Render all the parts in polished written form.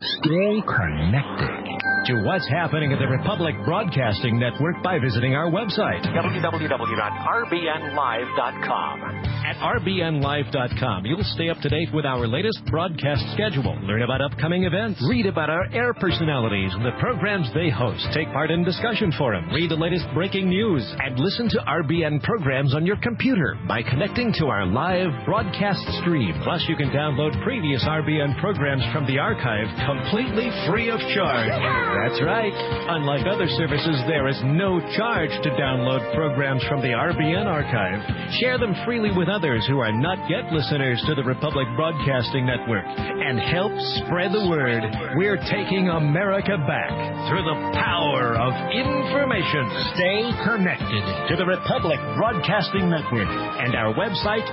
Stay connected to what's happening at the Republic Broadcasting Network by visiting our website, www.rbnlive.com. At rbnlive.com, you'll stay up to date with our latest broadcast schedule, learn about upcoming events, read about our air personalities and the programs they host, take part in discussion forum, read the latest breaking news, and listen to RBN programs on your computer by connecting to our live broadcast stream. Plus, you can download previous RBN programs from the archive completely free of charge. That's right. Unlike other services, there is no charge to download programs from the RBN archive. Share them freely with others who are not yet listeners to the Republic Broadcasting Network and help spread the word. We're taking America back through the power of information. Stay connected to the Republic Broadcasting Network and our website,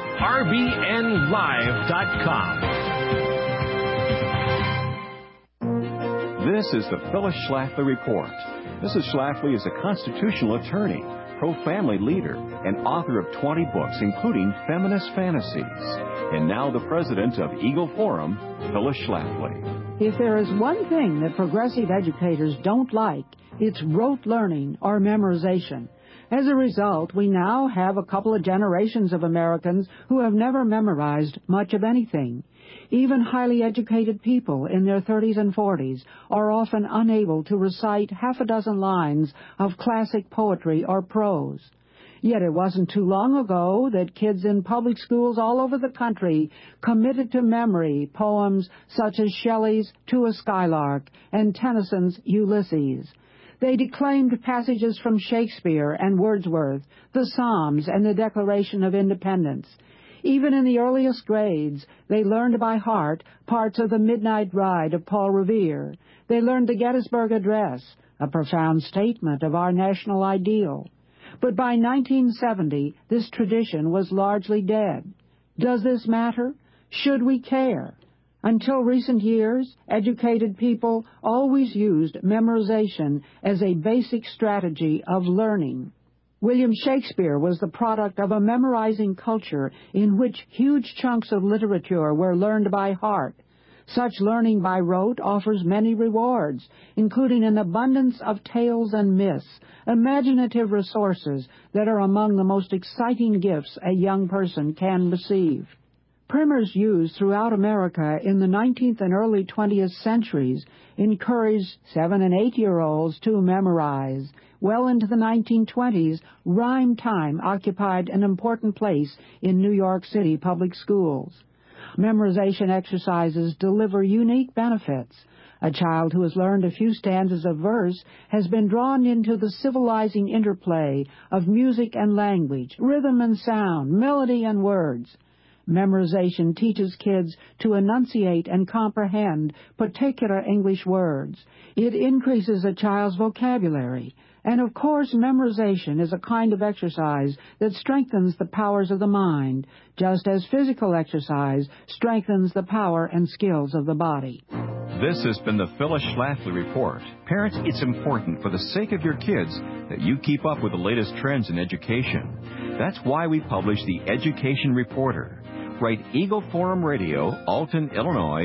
rbnlive.com. This is the Phyllis Schlafly Report. Mrs. Schlafly is a constitutional attorney, pro-family leader, and author of 20 books, including Feminist Fantasies. And now the president of Eagle Forum, Phyllis Schlafly. If there is one thing that progressive educators don't like, it's rote learning or memorization. As a result, we now have a couple of generations of Americans who have never memorized much of anything. Even highly educated people in their 30s and 40s are often unable to recite half a dozen lines of classic poetry or prose. Yet it wasn't too long ago that kids in public schools all over the country committed to memory poems such as Shelley's To a Skylark and Tennyson's Ulysses. They declaimed passages from Shakespeare and Wordsworth, the Psalms, and the Declaration of Independence. Even in the earliest grades, they learned by heart parts of the Midnight Ride of Paul Revere. They learned the Gettysburg Address, a profound statement of our national ideal. But by 1970, this tradition was largely dead. Does this matter? Should we care? Until recent years, educated people always used memorization as a basic strategy of learning. William Shakespeare was the product of a memorizing culture in which huge chunks of literature were learned by heart. Such learning by rote offers many rewards, including an abundance of tales and myths, imaginative resources that are among the most exciting gifts a young person can receive. Primers used throughout America in the 19th and early 20th centuries encouraged 7- and 8-year-olds to memorize. Well into the 1920s, rhyme time occupied an important place in New York City public schools. Memorization exercises deliver unique benefits. A child who has learned a few stanzas of verse has been drawn into the civilizing interplay of music and language, rhythm and sound, melody and words. Memorization teaches kids to enunciate and comprehend particular English words. It increases a child's vocabulary. And, of course, memorization is a kind of exercise that strengthens the powers of the mind, just as physical exercise strengthens the power and skills of the body. This has been the Phyllis Schlafly Report. Parents, it's important for the sake of your kids that you keep up with the latest trends in education. That's why we publish the Education Reporter. Write Eagle Forum Radio, Alton, Illinois,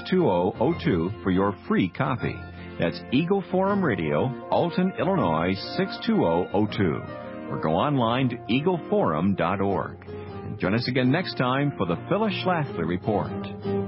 62002 for your free copy. That's Eagle Forum Radio, Alton, Illinois, 62002. Or go online to eagleforum.org. And join us again next time for the Phyllis Schlafly Report.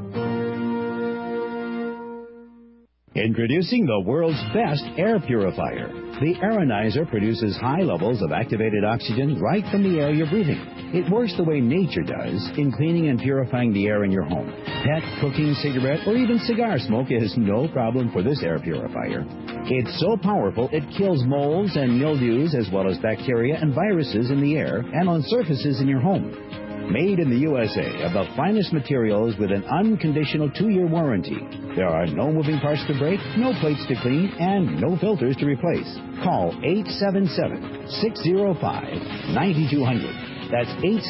Introducing the world's best air purifier. The Aeronizer produces high levels of activated oxygen right from the air you're breathing. It works the way nature does in cleaning and purifying the air in your home. Pet, cooking, cigarette, or even cigar smoke is no problem for this air purifier. It's so powerful it kills molds and mildews as well as bacteria and viruses in the air and on surfaces in your home. Made in the USA of the finest materials with an unconditional 2-year warranty. There are no moving parts to break, no plates to clean, and no filters to replace. Call 877-605-9200. That's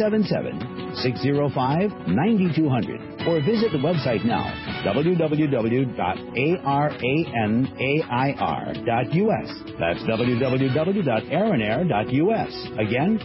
877-605-9200. Or visit the website now, www.aranair.us. That's www.aranair.us. Again,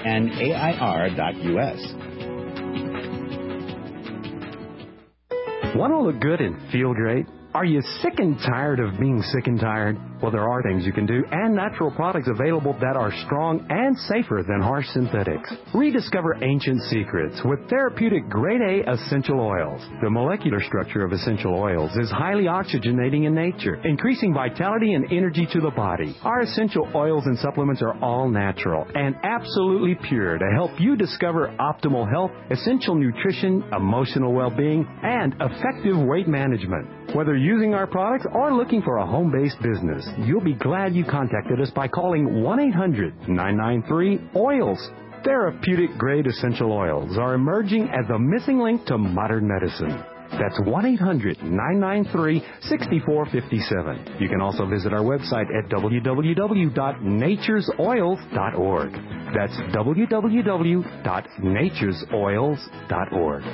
www.aranair.us. Want to look good and feel great? Are you sick and tired of being sick and tired? Well, there are things you can do and natural products available that are strong and safer than harsh synthetics. Rediscover ancient secrets with therapeutic grade A essential oils. The molecular structure of essential oils is highly oxygenating in nature, increasing vitality and energy to the body. Our essential oils and supplements are all natural and absolutely pure to help you discover optimal health, essential nutrition, emotional well-being, and effective weight management. Whether using our products or looking for a home-based business, you'll be glad you contacted us by calling 1-800-993-OILS. Therapeutic-grade essential oils are emerging as a missing link to modern medicine. That's 1-800-993-6457. You can also visit our website at www.naturesoils.org. That's www.naturesoils.org.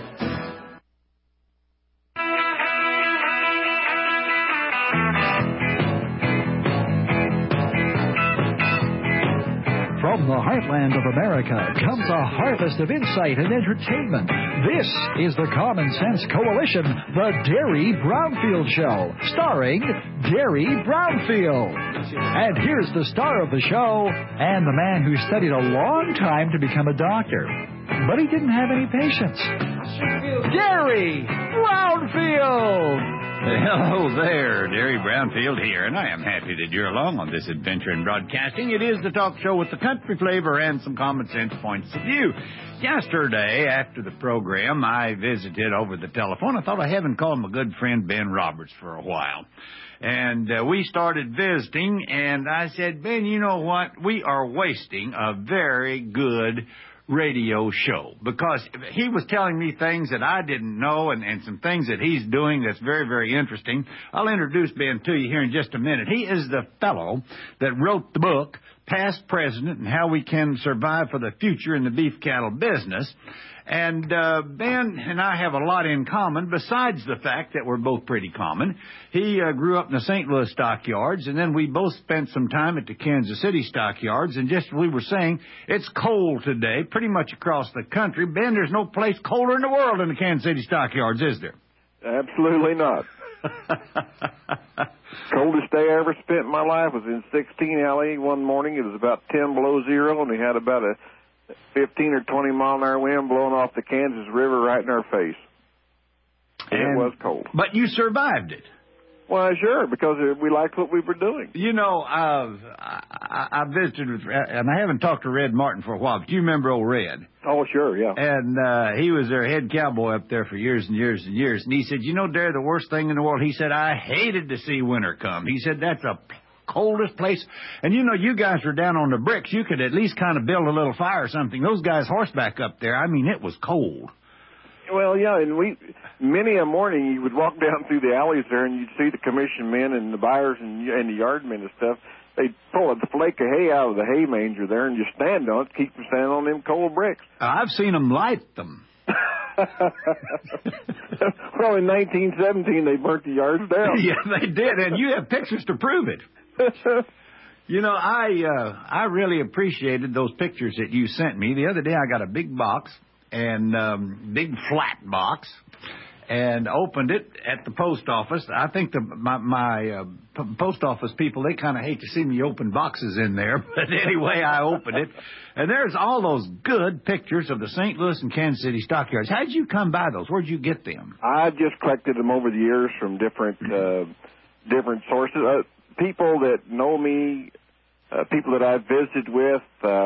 From the heartland of America comes a harvest of insight and entertainment. This is the Common Sense Coalition, the Derry Brownfield Show, starring Derry Brownfield. And here's the star of the show, and the man who studied a long time to become a doctor. But he didn't have any patience. Derry Brownfield! Hello there, Derry Brownfield here, and I am happy that you're along on this adventure in broadcasting. It is the talk show with the country flavor and some common sense points of view. Yesterday, after the program, I visited over the telephone. I thought I haven't called my good friend Ben Roberts for a while. And we started visiting, and I said, Ben, you know what? We are wasting a very good radio show, because he was telling me things that I didn't know and some things that he's doing that's very, very interesting. I'll introduce Ben to you here in just a minute. He is the fellow that wrote the book, Past, Present, and How We Can Survive for the Future in the Beef Cattle Business. And Ben and I have a lot in common, besides the fact that we're both pretty common. He grew up in the St. Louis stockyards, and then we both spent some time at the Kansas City stockyards. And just as we were saying, it's cold today, pretty much across the country. Ben, there's no place colder in the world than the Kansas City stockyards, is there? Absolutely not. Coldest day I ever spent in my life was in 16 LA one morning. It was about 10 below zero, and we had about a 15 or 20 mile an hour wind blowing off the Kansas River right in our face. And it was cold. But you survived it. Well, sure, because we liked what we were doing. You know, I visited with, and I haven't talked to Red Martin for a while, but you remember old Red? Oh, sure, yeah. And he was their head cowboy up there for years and years and years. And he said, you know, Derry, the worst thing in the world, he said, I hated to see winter come. He said, that's the coldest place. And, you know, you guys were down on the bricks. You could at least kind of build a little fire or something. Those guys horseback up there, I mean, it was cold. Well, yeah, and many a morning you would walk down through the alleys there and you'd see the commission men and the buyers and the yardmen and stuff. They'd pull a flake of hay out of the hay manger there and just stand on it, keep them standing on them cold bricks. I've seen them light them. Well, in 1917, they burnt the yards down. Yeah, they did, and you have pictures to prove it. You know, I really appreciated those pictures that you sent me. The other day I got a big box, and big flat box, and opened it at the post office. I think my post office people, they kind of hate to see me open boxes in there. But anyway, I opened it, and there's all those good pictures of the St. Louis and Kansas City stockyards. How did you come by those? Where'd you get them? I just collected them over the years from different sources. People that know me, people that I've visited with,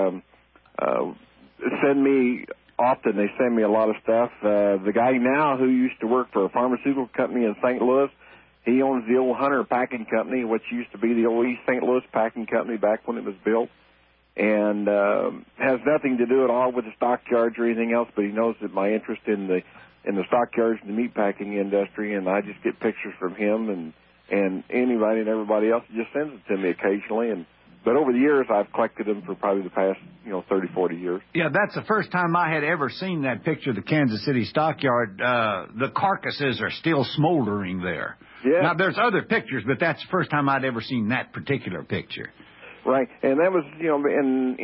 send me often. They send me a lot of stuff. The guy now who used to work for a pharmaceutical company in St. Louis, he owns the old Hunter Packing Company, which used to be the old East St. Louis Packing Company back when it was built, and has nothing to do at all with the stockyards or anything else, but he knows that my interest in the stockyards and the meat packing industry, and I just get pictures from him and anybody and everybody else just sends it to me occasionally. But over the years, I've collected them for probably the past, 30, 40 years. Yeah, that's the first time I had ever seen that picture of the Kansas City stockyard. The carcasses are still smoldering there. Yeah. Now, there's other pictures, but that's the first time I'd ever seen that particular picture. Right, and that was, in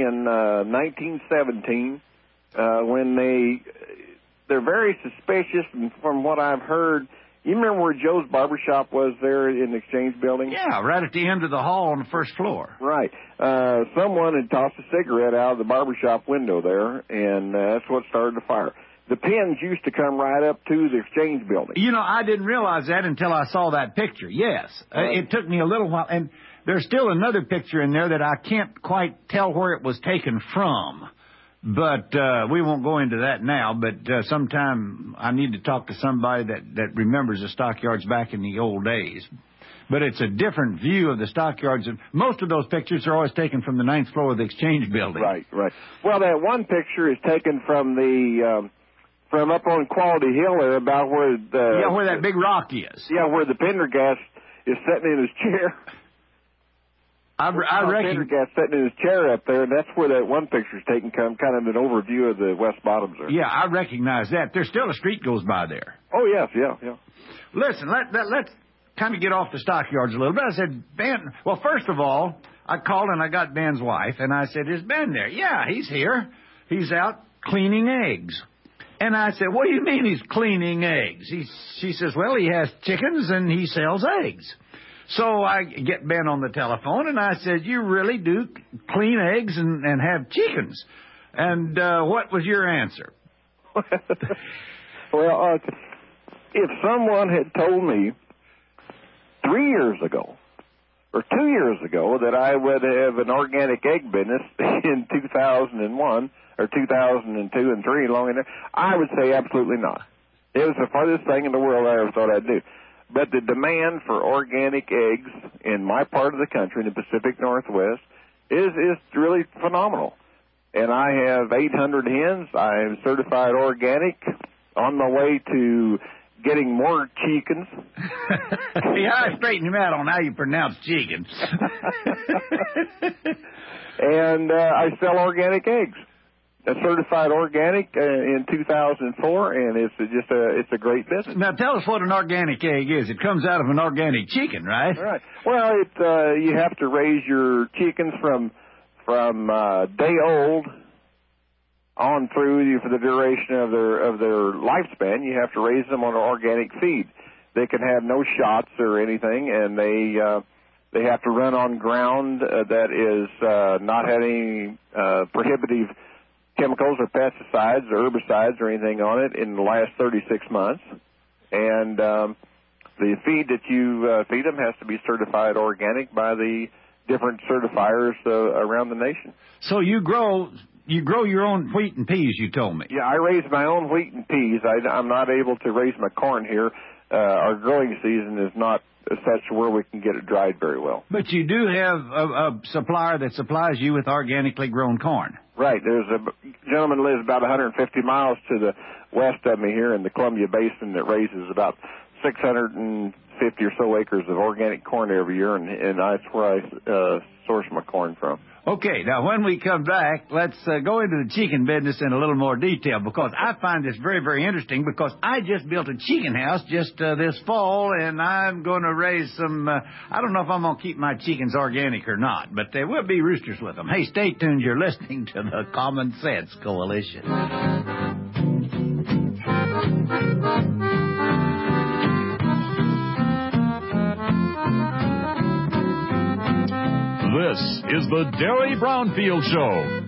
1917, when they're very suspicious, and from what I've heard, You remember where Joe's Barbershop was there in the Exchange Building? Yeah, right at the end of the hall on the first floor. Right. Someone had tossed a cigarette out of the barbershop window there, and that's what started the fire. The pins used to come right up to the Exchange Building. You know, I didn't realize that until I saw that picture, yes. It took me a little while, and there's still another picture in there that I can't quite tell where it was taken from. But we won't go into that now, but sometime I need to talk to somebody that remembers the stockyards back in the old days. But it's a different view of the stockyards. Most of those pictures are always taken from the 9th floor of the Exchange Building. Right. Well, that one picture is taken from the from up on Quality Hill there, about where where that big rock is. Yeah, where the Pendergast is sitting in his chair. I reckon Pendergast sitting in his chair up there, and that's where that one picture's taken, kind of an overview of the West Bottoms there. Yeah, I recognize that. There's still a street goes by there. Oh, yes, yeah. Listen, let's kind of get off the stockyards a little bit. I said, Ben, well, first of all, I called and I got Ben's wife, and I said, is Ben there? Yeah, he's here. He's out cleaning eggs. And I said, what do you mean he's cleaning eggs? She says, well, he has chickens and he sells eggs. So I get Ben on the telephone, and I said, you really do clean eggs and have chickens? And what was your answer? Well, if someone had told me 3 years ago or 2 years ago that I would have an organic egg business in 2001 or 2002 and 3 along in there, I would say absolutely not. It was the farthest thing in the world I ever thought I'd do. But the demand for organic eggs in my part of the country, in the Pacific Northwest, is really phenomenal. And I have 800 hens. I am certified organic, on my way to getting more chickens. Yeah, I straightened him out on how you pronounce chicken. And I sell organic eggs. Certified organic in 2004, and it's a great business. Now tell us what an organic egg is. It comes out of an organic chicken, right? Right. Well, you have to raise your chickens from day old on through for the duration of their lifespan. You have to raise them on an organic feed. They can have no shots or anything, and they have to run on ground that is not having prohibitive chemicals or pesticides or herbicides or anything on it in the last 36 months. And the feed that you feed them has to be certified organic by the different certifiers around the nation. So you grow your own wheat and peas, you told me. Yeah, I raise my own wheat and peas. I'm not able to raise my corn here. Our growing season is not such where we can get it dried very well. But you do have a supplier that supplies you with organically grown corn. Right. There's a gentleman who lives about 150 miles to the west of me here in the Columbia Basin that raises about 650 or so acres of organic corn every year, and that's where I source my corn from. Okay, now when we come back, let's go into the chicken business in a little more detail, because I find this very, very interesting, because I just built a chicken house just this fall, and I'm going to raise some, I don't know if I'm going to keep my chickens organic or not, but there will be roosters with them. Hey, stay tuned. You're listening to the Common Sense Coalition. This is the Derry Brownfield Show.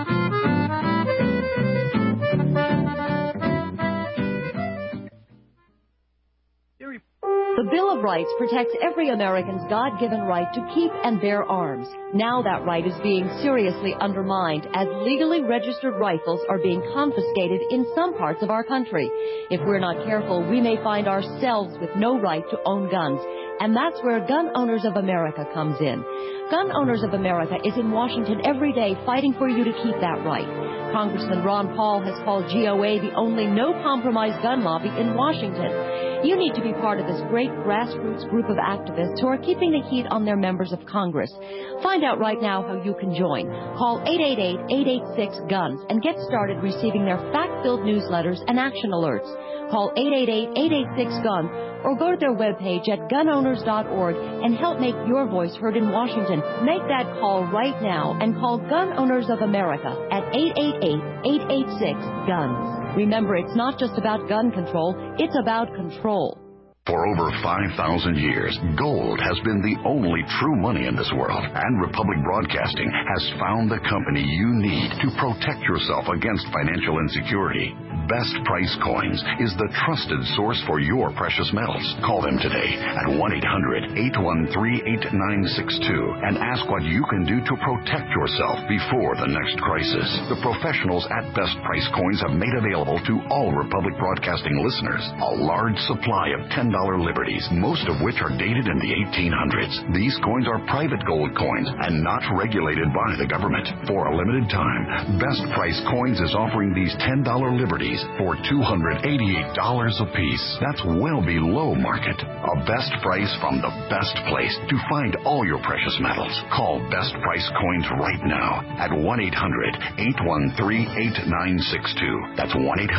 The Bill of Rights protects every American's God-given right to keep and bear arms. Now that right is being seriously undermined as legally registered rifles are being confiscated in some parts of our country. If we're not careful, we may find ourselves with no right to own guns. And that's where Gun Owners of America comes in. Gun Owners of America is in Washington every day fighting for you to keep that right. Congressman Ron Paul has called GOA the only no-compromise gun lobby in Washington. You need to be part of this great grassroots group of activists who are keeping the heat on their members of Congress. Find out right now how you can join. Call 888-886-GUNS and get started receiving their fact-filled newsletters and action alerts. Call 888-886-GUNS or go to their webpage at gunowners.org and help make your voice heard in Washington. Make that call right now and call Gun Owners of America at 888-886-GUNS. Remember, it's not just about gun control, it's about control. For over 5,000 years, gold has been the only true money in this world, and Republic Broadcasting has found the company you need to protect yourself against financial insecurity. Best Price Coins is the trusted source for your precious metals. Call them today at 1-800-813-8962 and ask what you can do to protect yourself before the next crisis. The professionals at Best Price Coins have made available to all Republic Broadcasting listeners a large supply of $10 liberties, most of which are dated in the 1800s. These coins are private gold coins and not regulated by the government. For a limited time, Best Price Coins is offering these $10 liberties for $288 apiece. That's well below market. A best price from the best place to find all your precious metals. Call Best Price Coins right now at 1-800-813-8962. That's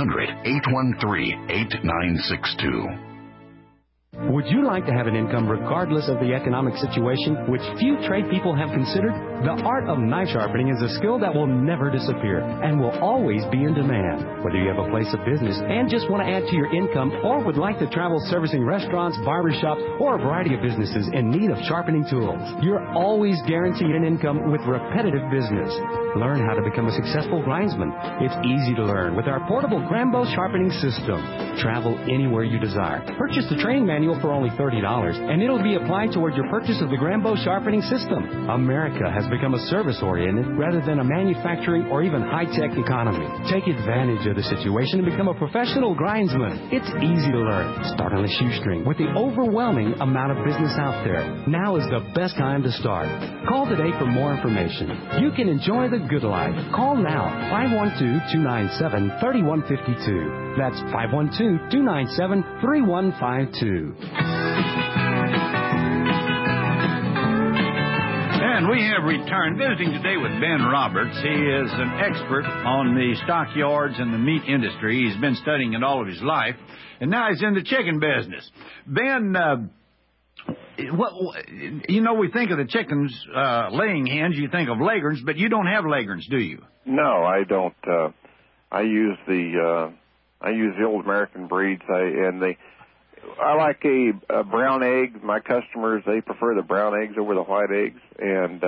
1-800-813-8962. Would you like to have an income regardless of the economic situation, which few trade people have considered? The art of knife sharpening is a skill that will never disappear and will always be in demand. Whether you have a place of business and just want to add to your income, or would like to travel servicing restaurants, barbershops, or a variety of businesses in need of sharpening tools, you're always guaranteed an income with repetitive business. Learn how to become a successful grindsman. It's easy to learn with our portable Grambo sharpening system. Travel anywhere you desire. Purchase the training manual for only $30, and it'll be applied toward your purchase of the Grambo sharpening system. America has become a service-oriented rather than a manufacturing or even high-tech economy. Take advantage of the situation and become a professional grindsman. It's easy to learn. Start on a shoestring with the overwhelming amount of business out there. Now is the best time to start. Call today for more information. You can enjoy the good life. Call now, 512-297-3152. That's 512-297-3152. And we have returned, visiting today with Ben Roberts. He is an expert on the stockyards and the meat industry. He's been studying it all of his life, and now he's in the chicken business. Ben, we think of the chickens laying hens, you think of leghorns, but you don't have leghorns, do you? No, I don't. I use the old American breeds, I like a brown egg. My customers, they prefer the brown eggs over the white eggs, and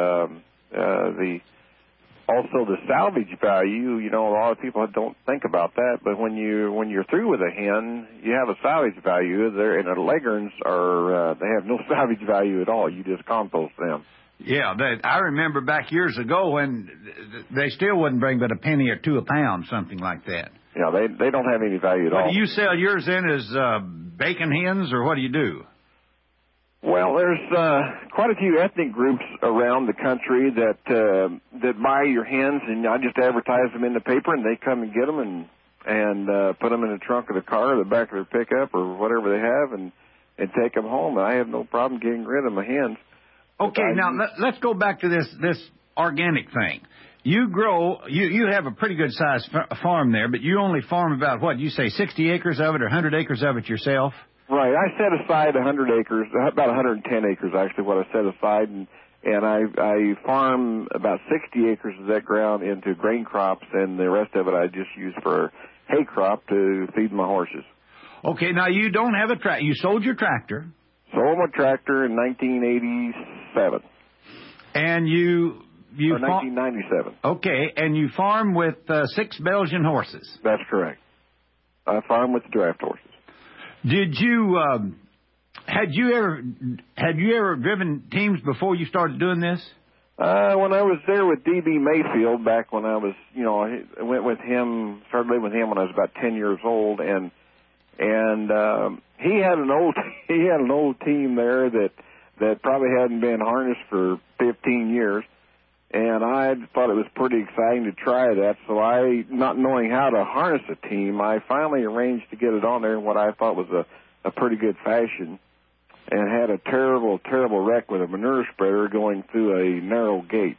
also the salvage value. A lot of people don't think about that, but when you're through with a hen, you have a salvage value there, and the leghorns they have no salvage value at all. You just compost them. Yeah, I remember back years ago when they still wouldn't bring but a penny or two a pound, something like that. Yeah, they don't have any value at all. Do you sell yours in as bacon hens, or what do you do? Well, there's quite a few ethnic groups around the country that buy your hens, and I just advertise them in the paper, and they come and get them and put them in the trunk of the car or the back of their pickup or whatever they have, and take them home. And I have no problem getting rid of my hens. Okay, now let's go back to this organic thing. You have a pretty good sized farm there, but you only farm about, what, you say 60 acres of it or 100 acres of it yourself? Right. I set aside 100 acres, about 110 acres actually, what I set aside, and I farm about 60 acres of that ground into grain crops, and the rest of it I just use for hay crop to feed my horses. Okay, now you don't have a tractor. You sold your tractor. Sold my tractor in 1987. And you 1997. Okay, and you farm with 6 Belgian horses. That's correct. I farm with the draft horses. Did you had you ever driven teams before you started doing this? When I was there with D.B. Mayfield back when I was, I went with him, started living with him when I was about 10 years old, and he had an old team there that probably hadn't been harnessed for 15 years. And I thought it was pretty exciting to try that, so not knowing how to harness a team, I finally arranged to get it on there in what I thought was a pretty good fashion, and had a terrible, terrible wreck with a manure spreader going through a narrow gate.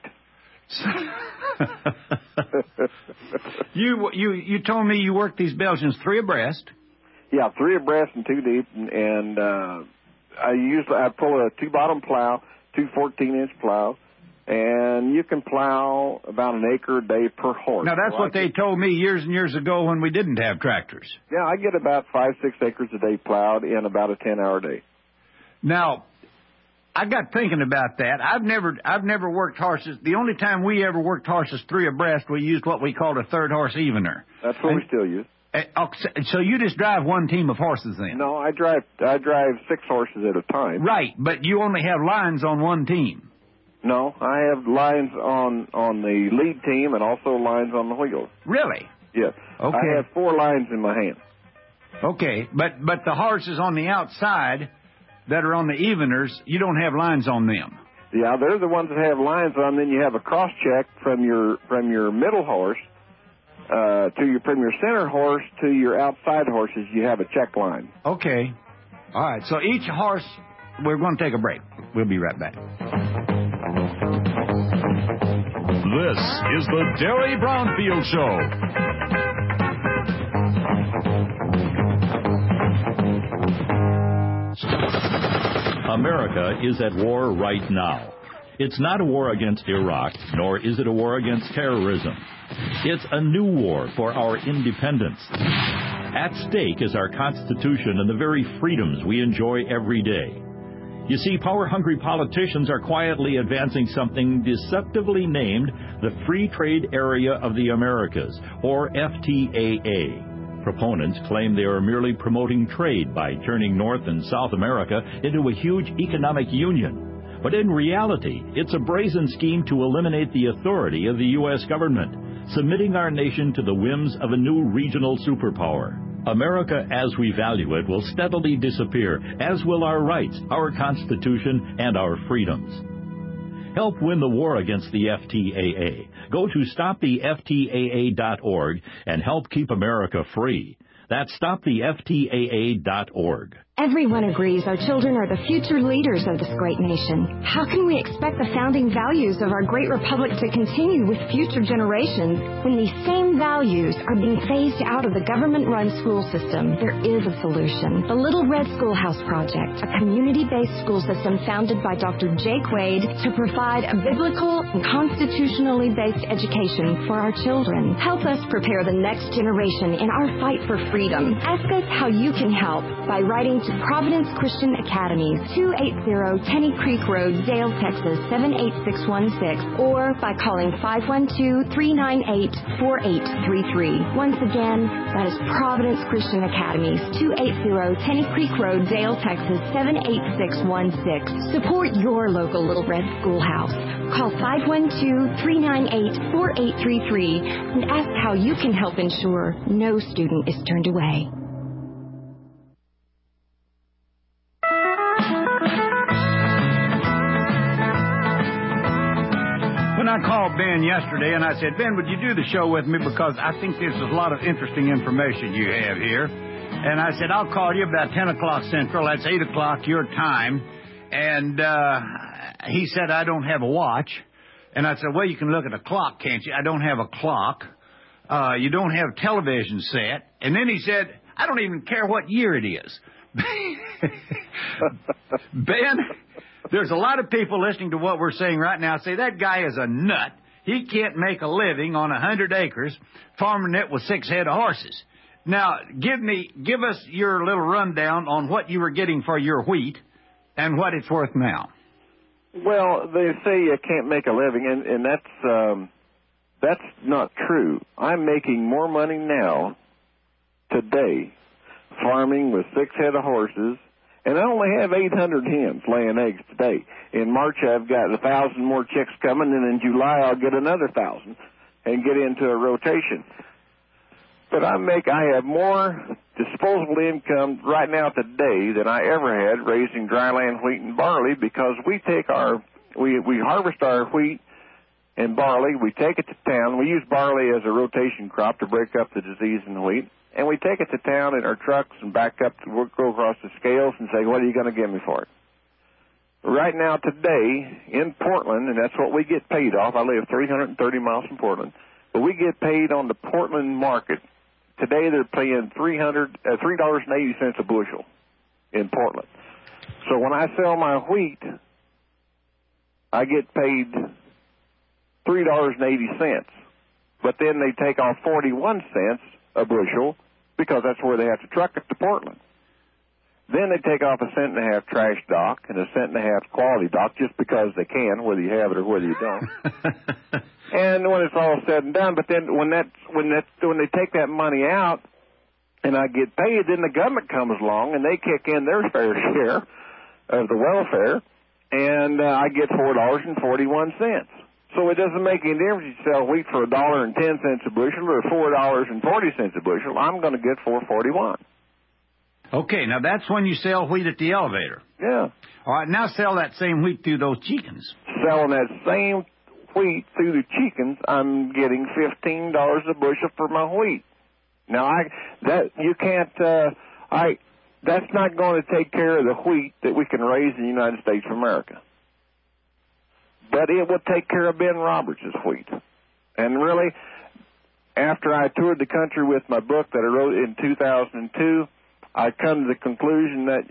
You told me you worked these Belgians 3 abreast. Yeah, 3 abreast and 2 deep, and I pull a 2-bottom plow, 2 14-inch plows, and you can plow about an acre a day per horse. Now, that's what they told me years and years ago when we didn't have tractors. Yeah, I get about 5-6 acres a day plowed in about a 10-hour day. Now, I got thinking about that. I've never worked horses. The only time we ever worked horses 3 abreast, we used what we called a third horse evener. That's what we still use. So you just drive one team of horses then? No, I drive 6 horses at a time. Right, but you only have lines on one team. No, I have lines on the lead team and also lines on the wheels. Really? Yes. Okay. I have 4 lines in my hand. Okay, but the horses on the outside that are on the eveners, you don't have lines on them. Yeah, they're the ones that have lines on. Then you have a cross check from your middle horse from your center horse to your outside horses. You have a check line. Okay. All right. So each horse, we're going to take a break. We'll be right back. This is the Derry Brownfield Show. America is at war right now. It's not a war against Iraq, nor is it a war against terrorism. It's a new war for our independence. At stake is our Constitution and the very freedoms we enjoy every day. You see, power-hungry politicians are quietly advancing something deceptively named the Free Trade Area of the Americas, or FTAA. Proponents claim they are merely promoting trade by turning North and South America into a huge economic union. But in reality, it's a brazen scheme to eliminate the authority of the U.S. government, submitting our nation to the whims of a new regional superpower. America as we value it will steadily disappear, as will our rights, our Constitution, and our freedoms. Help win the war against the FTAA. Go to stoptheftaa.org and help keep America free. That's stoptheftaa.org. Everyone agrees our children are the future leaders of this great nation. How can we expect the founding values of our great republic to continue with future generations when these same values are being phased out of the government-run school system? There is a solution. The Little Red Schoolhouse Project, a community-based school system founded by Dr. Jake Wade to provide a biblical and constitutionally based education for our children. Help us prepare the next generation in our fight for freedom. Ask us how you can help by writing to Providence Christian Academy, 280 Tenny Creek Road, Dale, Texas, 78616, or by calling 512-398-4833. Once again, that is Providence Christian Academy, 280 Tenny Creek Road, Dale, Texas, 78616. Support your local Little Red Schoolhouse. Call 512-398-4833 and ask how you can help ensure no student is turned away. When I called Ben yesterday and I said, Ben, would you do the show with me because I think there's a lot of interesting information you have here. And I said, I'll call you about 10 o'clock Central. That's 8 o'clock your time. And he said, I don't have a watch. And I said, well, you can look at a clock, can't you? I don't have a clock. You don't have a television set. And then he said, I don't even care what year it is. Ben, there's a lot of people listening to what we're saying right now say that guy is a nut. He can't make a living on 100 acres farming it with 6 head of horses. Now, give us your little rundown on what you were getting for your wheat and what it's worth now. Well, they say you can't make a living, and that's not true. I'm making more money now, today, farming with 6 head of horses, and I only have 800 hens laying eggs today. In March, I've got 1,000 more chicks coming, and in July, I'll get another 1,000 and get into a rotation. But I have more disposable income right now today than I ever had raising dryland wheat and barley because we harvest our wheat and barley, we take it to town. We use barley as a rotation crop to break up the disease in the wheat. And we take it to town in our trucks and back up to go across the scales and say, what are you going to give me for it? Right now, today, in Portland, and that's what we get paid off. I live 330 miles from Portland. But we get paid on the Portland market. Today, they're paying $3.80 a bushel in Portland. So when I sell my wheat, I get paid $3.80. But then they take off 41 cents a bushel because that's where they have to truck it to Portland. Then they take off 1.5 cents trash dock and 1.5 cents quality dock just because they can, whether you have it or whether you don't. And when it's all said and done, but then when they take that money out and I get paid, then the government comes along and they kick in their fair share of the welfare, and I get $4.41. So it doesn't make any difference if you sell wheat for $1.10 a bushel or $4.40 a bushel. I'm going to get $4.41. Okay, now that's when you sell wheat at the elevator. Yeah. All right, now sell that same wheat through those chickens. Selling that same wheat through the chickens, I'm getting $15 a bushel for my wheat. Now that's not going to take care of the wheat that we can raise in the United States of America. But it will take care of Ben Roberts' wheat. And really, after I toured the country with my book that I wrote in 2002, I come to the conclusion that,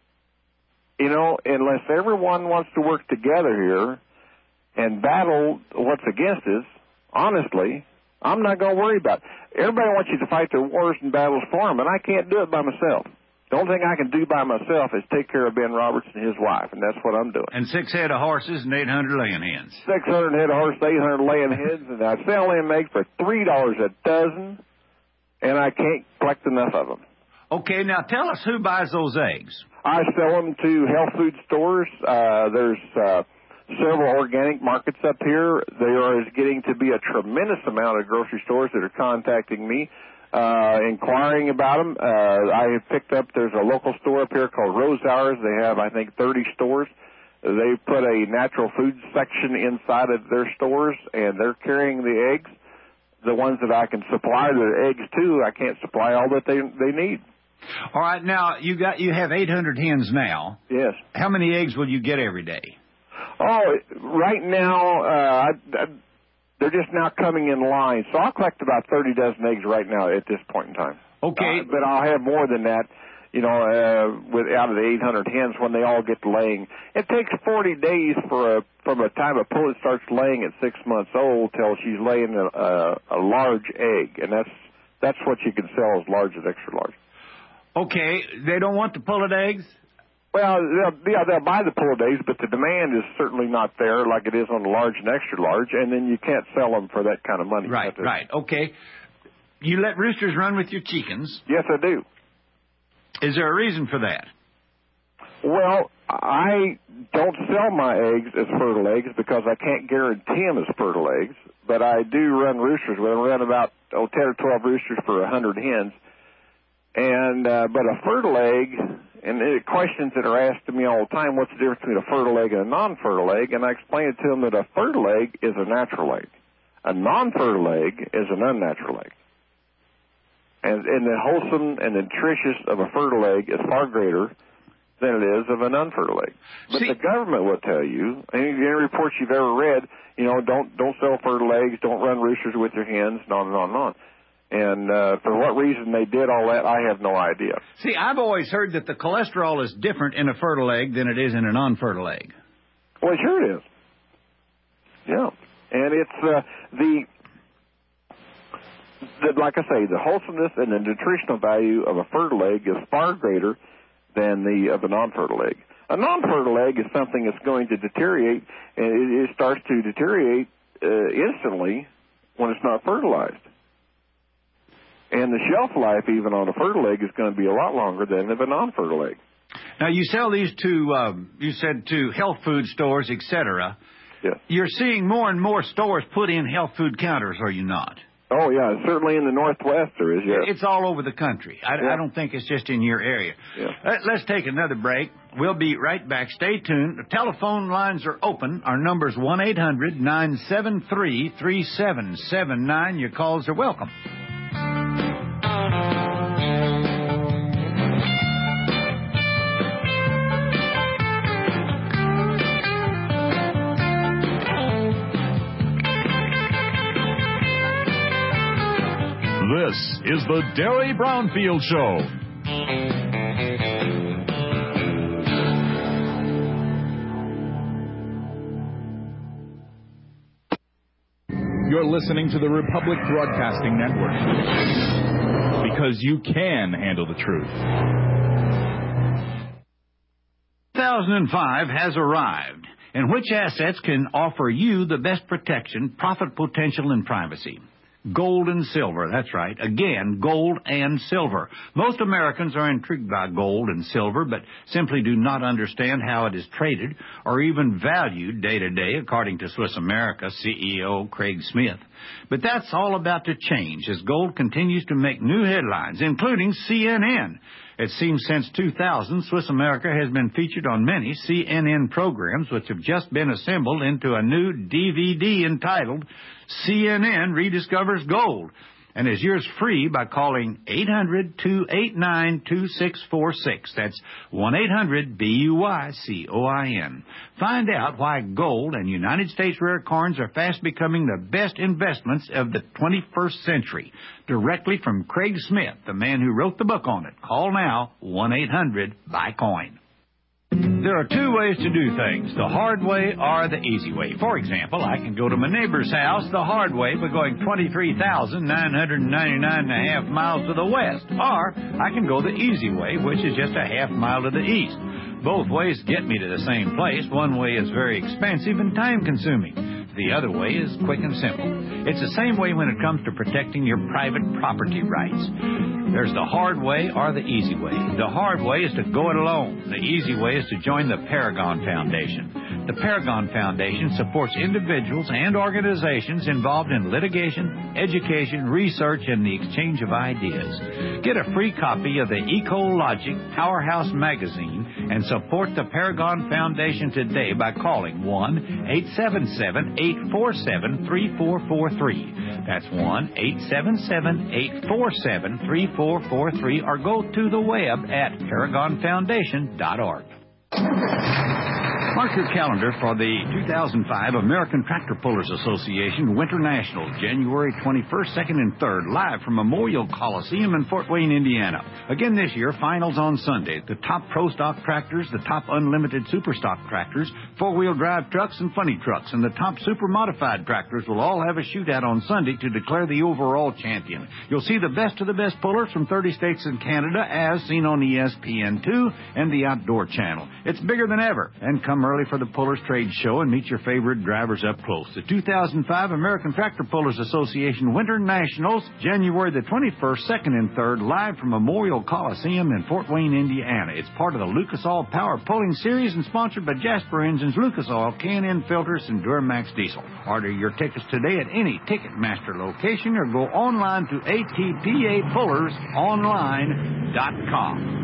unless everyone wants to work together here and battle what's against us, honestly, I'm not going to worry about it. Everybody wants you to fight their wars and battles for them, and I can't do it by myself. The only thing I can do by myself is take care of Ben Roberts and his wife, and that's what I'm doing. And 6 head of horses and 800 laying hens. 600 head of horses, 800 laying hens, and I sell them eggs for $3 a dozen, and I can't collect enough of them. Okay, now tell us who buys those eggs. I sell them to health food stores. There's several organic markets up here. There is getting to be a tremendous amount of grocery stores that are contacting me, inquiring about them. I have picked up, there's a local store up here called Rose Hours. They have, I think, 30 stores. They put a natural food section inside of their stores, and they're carrying the eggs. The ones that I can supply the eggs to, I can't supply all that they need. All right, now you have 800 hens now. Yes. How many eggs will you get every day? Oh, right now, they're just now coming in line. So I'll collect about 30 dozen eggs right now at this point in time. Okay. But I'll have more than that, out of the 800 hens when they all get to laying. It takes 40 days from the time a pullet starts laying at 6 months old till she's laying a large egg. And that's what you can sell as large as extra large. Okay, they don't want the pullet eggs? Well, they'll buy the pullet eggs, but the demand is certainly not there like it is on the large and extra large, and then you can't sell them for that kind of money. Right. Okay. You let roosters run with your chickens? Yes, I do. Is there a reason for that? Well, I don't sell my eggs as fertile eggs because I can't guarantee them as fertile eggs, but I do run roosters with them. I run about 10 or 12 roosters for 100 hens. And but a fertile egg, and questions that are asked to me all the time, what's the difference between a fertile egg and a non-fertile egg? And I explain it to them that a fertile egg is a natural egg. A non-fertile egg is an unnatural egg. And the wholesome and nutritious of a fertile egg is far greater than it is of an unfertile egg. But the government will tell you, any reports you've ever read, don't sell fertile eggs, don't run roosters with your hens, and on and on and on. And for what reason they did all that, I have no idea. See, I've always heard that the cholesterol is different in a fertile egg than it is in a non-fertile egg. Well, sure it is. Yeah. And it's like I say, the wholesomeness and the nutritional value of a fertile egg is far greater than of a non-fertile egg. A non-fertile egg is something that's going to deteriorate, and it starts to deteriorate instantly when it's not fertilized. And the shelf life, even on a fertile egg, is going to be a lot longer than of a non-fertile egg. Now, you sell these to health food stores, etc. Yeah. You're seeing more and more stores put in health food counters, are you not? Oh, yeah. Certainly in the Northwest there is, yeah. It's all over the country. I don't think it's just in your area. Yeah. Let's take another break. We'll be right back. Stay tuned. The telephone lines are open. Our number's 1-800-973-3779. Your calls are welcome. This is the Derry Brownfield Show. You're listening to the Republic Broadcasting Network. Because you can handle the truth. 2005 has arrived, and which assets can offer you the best protection, profit potential, and privacy? Gold and silver, that's right. Again, gold and silver. Most Americans are intrigued by gold and silver, but simply do not understand how it is traded or even valued day to day, according to Swiss America CEO Craig Smith. But that's all about to change as gold continues to make new headlines, including CNN. It seems since 2000, Swiss America has been featured on many CNN programs, which have just been assembled into a new DVD entitled CNN Rediscovers Gold, and is yours free by calling 800-289-2646. That's 1-800-BUYCOIN. Find out why gold and United States rare coins are fast becoming the best investments of the 21st century. Directly from Craig Smith, the man who wrote the book on it. Call now, 1-800-BUY-COIN. There are two ways to do things, the hard way or the easy way. For example, I can go to my neighbor's house the hard way by going 23,999.5 miles to the west. Or I can go the easy way, which is just a half mile to the east. Both ways get me to the same place. One way is very expensive and time-consuming. The other way is quick and simple. It's the same way when it comes to protecting your private property rights. There's the hard way or the easy way. The hard way is to go it alone. The easy way is to join the Paragon Foundation. The Paragon Foundation supports individuals and organizations involved in litigation, education, research, and the exchange of ideas. Get a free copy of the Ecologic Powerhouse magazine and support the Paragon Foundation today by calling 1-877-847-3443. That's 1-877-847-3443, or go to the web at paragonfoundation.org. Mark your calendar for the 2005 American Tractor Pullers Association Winter Nationals, January 21st, 2nd, and 3rd, live from Memorial Coliseum in Fort Wayne, Indiana. Again this year, finals on Sunday. The top Pro Stock tractors, the top Unlimited Super Stock tractors, four-wheel drive trucks, and funny trucks, and the top Super Modified tractors will all have a shootout on Sunday to declare the overall champion. You'll see the best of the best pullers from 30 states in Canada, as seen on ESPN2 and the Outdoor Channel. It's bigger than ever, and come early for the Pullers Trade Show and meet your favorite drivers up close. The 2005 American Tractor Pullers Association Winter Nationals, January the 21st, 2nd, and 3rd, live from Memorial Coliseum in Fort Wayne, Indiana. It's part of the Lucas Oil Power Pulling Series and sponsored by Jasper Engines, Lucas Oil, K&N Filters, and Duramax Diesel. Order your tickets today at any Ticketmaster location or go online to atpapullersonline.com.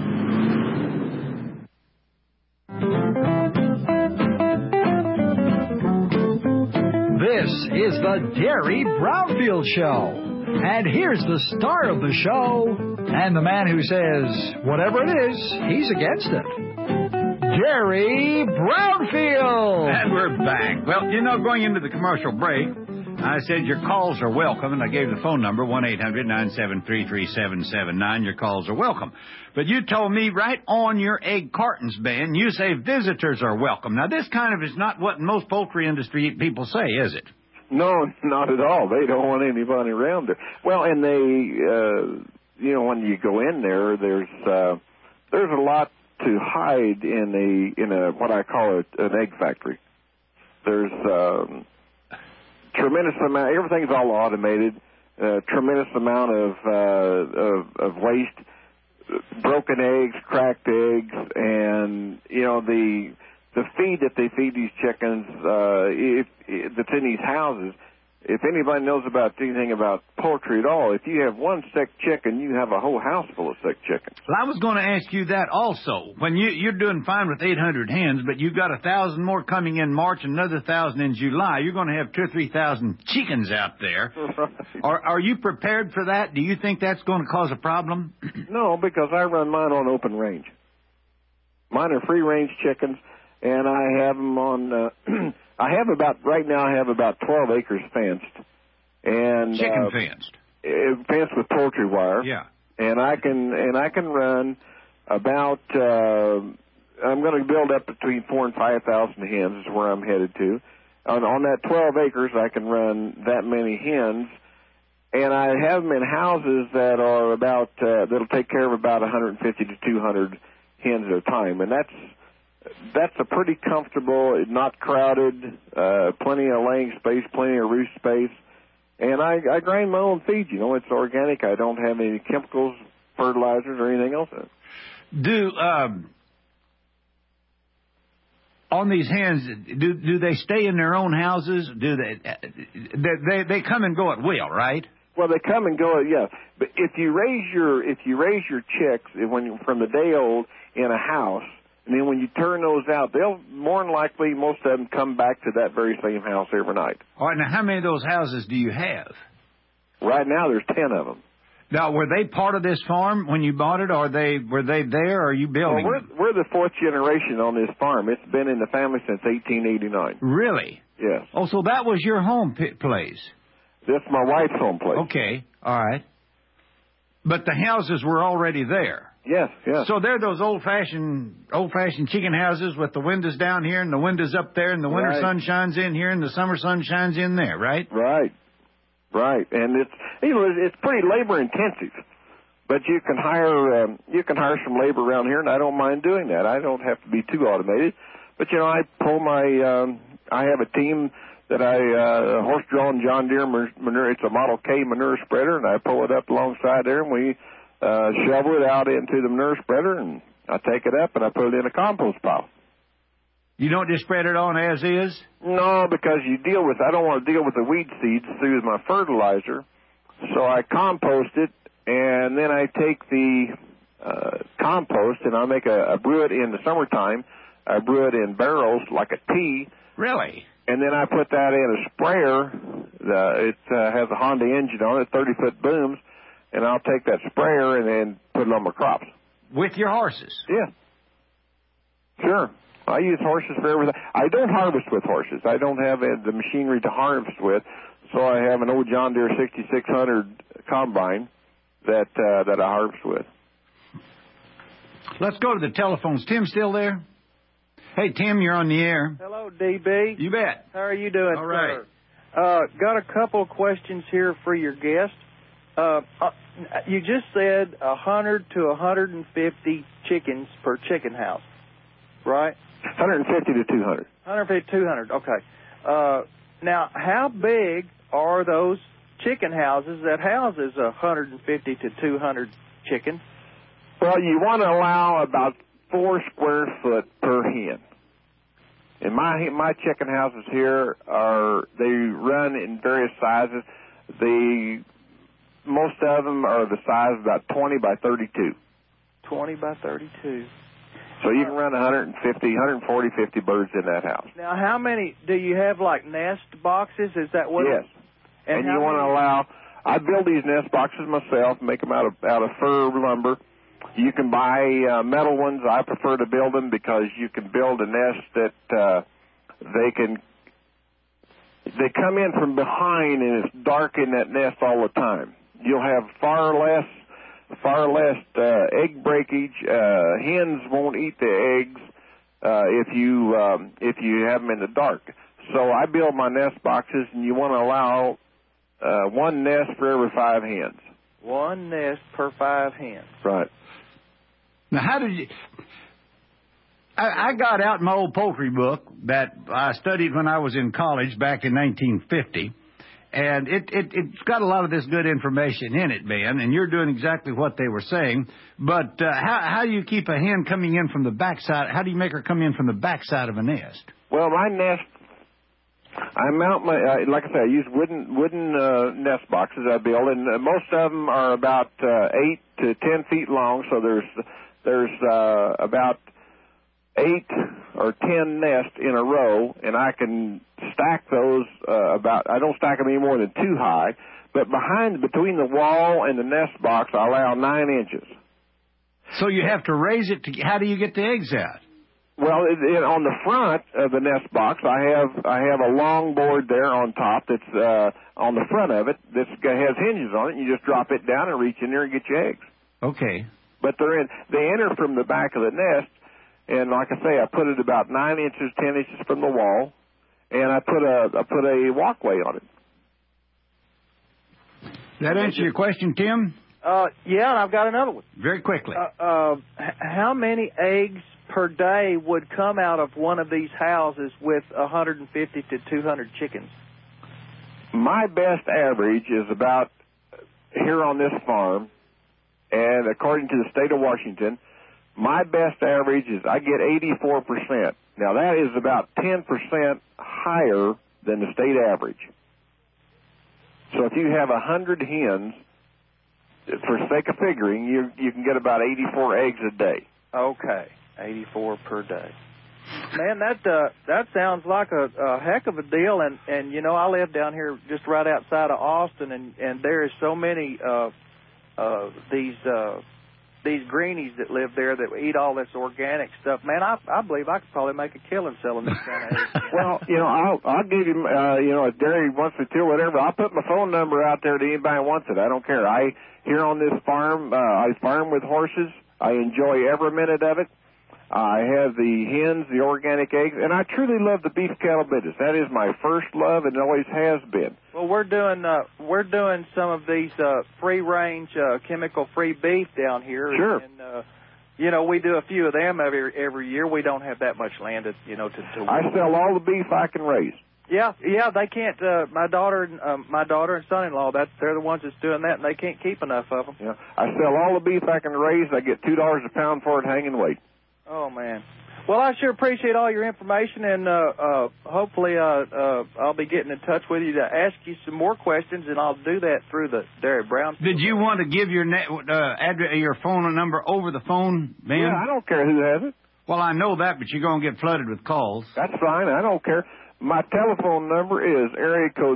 This is the Derry Brownfield Show. And here's the star of the show, and the man who says, whatever it is, he's against it. Derry Brownfield! And we're back. Well, going into the commercial break, I said your calls are welcome, and I gave the phone number, 1-800-973-3779. Your calls are welcome. But you told me right on your egg cartons ban, you say visitors are welcome. Now, this kind of is not what most poultry industry people say, is it? No, not at all. They don't want anybody around there. Well, and they, when you go in there, there's a lot to hide in a what I call an egg factory. There's tremendous amount. Everything's all automated. Tremendous amount of waste, broken eggs, cracked eggs, and the feed that they feed these chickens that's in these houses. If anybody knows about anything about poultry at all, if you have one sick chicken, you have a whole house full of sick chickens. Well, I was going to ask you that also. When you're doing fine with 800 hens, but you've got 1,000 more coming in March and another 1,000 in July, you're going to have 2,000 or 3,000 chickens out there. Right. Are you prepared for that? Do you think that's going to cause a problem? No, because I run mine on open range. Mine are free-range chickens, and I have them on... right now I have about 12 acres fenced. And chicken fenced? Fenced with poultry wire. Yeah. And I can run about, I'm going to build up between 4,000 and 5,000 hens is where I'm headed to. on that 12 acres, I can run that many hens, and I have them in houses that are about that'll take care of about 150 to 200 hens at a time, and that's a pretty comfortable, not crowded, plenty of laying space, plenty of roost space, and I grind my own feed. You know, it's organic. I don't have any chemicals, fertilizers, or anything else in it. On these hens, do they stay in their own houses? Do they come and go at will, right? Well, they come and go, yeah. But if you raise your chicks from the day old in a house, and then when you turn those out, they'll more than likely, most of them come back to that very same house every night. All right. Now, how many of those houses do you have? Right now, there's 10 of them. Now, were they part of this farm when you bought it, or were they there, or are you building them? We're the fourth generation on this farm. It's been in the family since 1889. Really? Yes. Oh, so that was your home place? That's my wife's home place. Okay, all right. But the houses were already there? Yes, yes. So they're those old-fashioned chicken houses with the windows down here and the windows up there, and the winter sun shines in here and the summer sun shines in there, right? Right. Right, and it's pretty labor intensive, but you can hire some labor around here, and I don't mind doing that. I don't have to be too automated, but I pull I have a team that a horse-drawn John Deere manure. It's a Model K manure spreader, and I pull it up alongside there, and we shovel it out into the manure spreader, and I take it up and I put it in a compost pile. You don't just spread it on as is? No, because I don't want to deal with the weed seeds through my fertilizer. So I compost it, and then I take the compost and I brew it in the summertime. I brew it in barrels like a tea. Really? And then I put that in a sprayer. It has a Honda engine on it, 30-foot booms, and I'll take that sprayer and then put it on my crops. With your horses? Yeah. Sure. I use horses for everything. I don't harvest with horses. I don't have the machinery to harvest with, so I have an old John Deere 6600 combine that I harvest with. Let's go to the telephones. Tim still there? Hey, Tim, you're on the air. Hello, DB. You bet. How are you doing, all right, sir? Got a couple of questions here for your guest. You just said 100 to 150 chickens per chicken house, right? 150 to 200. 150 to 200, okay. Now, how big are those chicken houses that houses 150 to 200 chickens? Well, you want to allow about 4 square foot per hen. And my chicken houses here they run in various sizes. Most of them are the size of about 20 by 32. 20 by 32. So you can run 140, 50 birds in that house. Now, how many, do you have like nest boxes? Is that what? Yes. And you want to I build these nest boxes myself, make them out of fir lumber. You can buy metal ones. I prefer to build them because you can build a nest that they come in from behind and it's dark in that nest all the time. You'll have far less egg breakage. Hens won't eat the eggs if you have them in the dark. So I build my nest boxes, and you want to allow one nest for every 5 hens. One nest per 5 hens. Right. Now, how did you? I got out my old poultry book that I studied when I was in college back in 1950. And it's got a lot of this good information in it, Ben, and you're doing exactly what they were saying. But how do you keep a hen coming in from the backside? How do you make her come in from the backside of a nest? Well, my nest, I mount like I said, I use wooden nest boxes I build, and most of them are about 8 to 10 feet long. So there's about 8 or 10 nests in a row, and I can stack those I don't stack them any more than 2 high, but between the wall and the nest box, I allow 9 inches. So you have to raise it how do you get the eggs out? Well, on the front of the nest box, I have a long board there on top that's on the front of it that has hinges on it, and you just drop it down and reach in there and get your eggs. Okay. But they enter from the back of the nest, and like I say, I put it about 9 inches, 10 inches from the wall, and I put a walkway on it. That answer your question, Tim? Yeah, and I've got another one. Very quickly. How many eggs per day would come out of one of these houses with 150 to 200 chickens? My best average is about, here on this farm, and according to the state of Washington, my best average is I get 84%. Now, that is about 10% higher than the state average. So if you have 100 hens, for sake of figuring, you can get about 84 eggs a day. Okay, 84 per day. Man, that sounds like a heck of a deal. And you know, I live down here just right outside of Austin, and there is so many these greenies that live there that eat all this organic stuff. Man, I believe I could probably make a killing selling this kind of eggs. Well, you know, I'll give you, you know, if Derry wants me to or whatever, I'll put my phone number out there to anybody who wants it. I don't care. Here on this farm, I farm with horses. I enjoy every minute of it. I have the hens, the organic eggs, and I truly love the beef cattle business. That is my first love, and it always has been. Well, we're doing some of these free-range, chemical-free beef down here. Sure. And you know, we do a few of them every year. We don't have that much land, to I sell all the beef I can raise. Yeah, they can't. My daughter and son-in-law, they're the ones that's doing that, and they can't keep enough of them. Yeah, I sell all the beef I can raise. I get $2 a pound for it hanging weight. Oh, man. Well, I sure appreciate all your information, and hopefully I'll be getting in touch with you to ask you some more questions, and I'll do that through the Derry Brown. Did you want to give your address, your phone number over the phone, Ben? Yeah, I don't care who has it. Well, I know that, but you're going to get flooded with calls. That's fine. I don't care. My telephone number is area code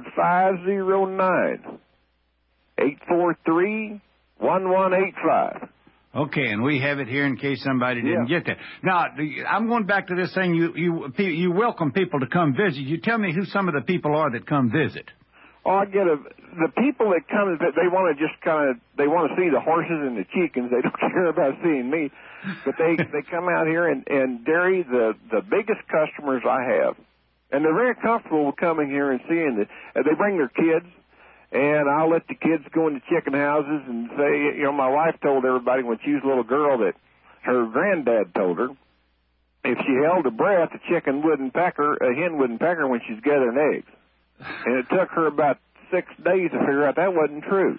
509-843-1185. Okay, and we have it here in case somebody didn't get that. Now, I'm going back to this thing. You welcome people to come visit. You tell me who some of the people are that come visit. Oh, the people that come, they want to just they want to see the horses and the chickens. They don't care about seeing me. But they come out here, and Derry, the biggest customers I have, and they're very comfortable with coming here and seeing it. They bring their kids. And I'll let the kids go into chicken houses and say, you know, my wife told everybody when she was a little girl that her granddad told her if she held her breath, a hen wouldn't peck her when she's gathering eggs. And it took her about 6 days to figure out that wasn't true.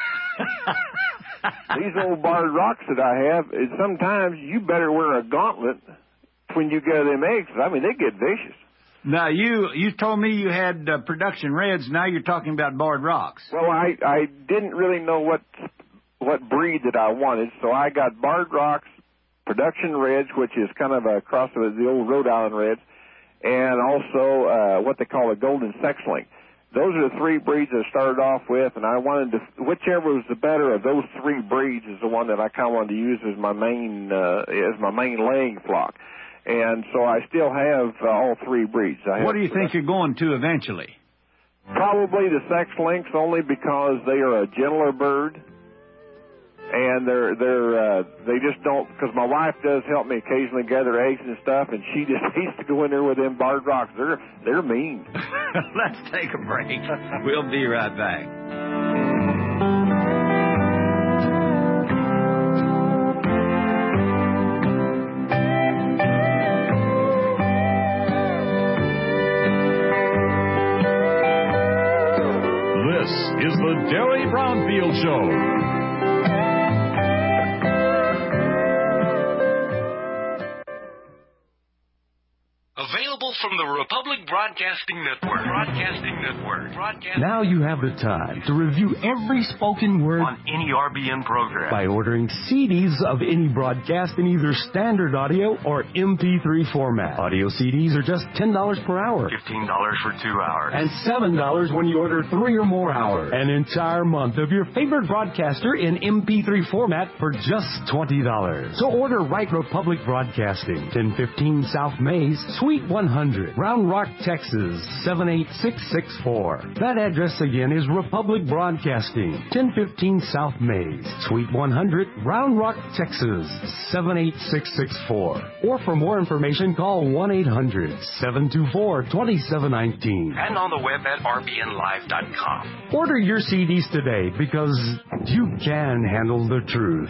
These old barred rocks that I have, sometimes you better wear a gauntlet when you gather them eggs. I mean, they get vicious. Now, you told me you had production reds. Now you're talking about barred rocks. Well, I didn't really know what breed that I wanted, so I got barred rocks, production reds, which is kind of a cross of the old Rhode Island reds, and also what they call a golden sex link. Those are the three breeds I started off with, and I wanted to, whichever was the better of those three breeds is the one that I kind of wanted to use as my main laying flock. And so I still have all three breeds. What do you think you're going to eventually? Probably the sex links, only because they are a gentler bird, and they just don't. Because my wife does help me occasionally gather eggs and stuff, and she just hates to go in there with them barred rocks. They're mean. Let's take a break. We'll be right back. Is the Derry Brownfield Show. Available from the Republic Broadcasting Network. Now you have the time to review every spoken word on any RBN program by ordering CDs of any broadcast in either standard audio or MP3 format. Audio CDs are just $10 per hour. $15 for 2 hours. And $7 when you order 3 or more hours. An entire month of your favorite broadcaster in MP3 format for just $20. So order Right Republic Broadcasting, 1015 South Mays, Suite Suite 100, Round Rock, Texas, 78664. That address again is Republic Broadcasting, 1015 South Mays, Suite 100, Round Rock, Texas, 78664. Or for more information, call 1-800-724-2719. And on the web at rbnlive.com. Order your CDs today because you can handle the truth.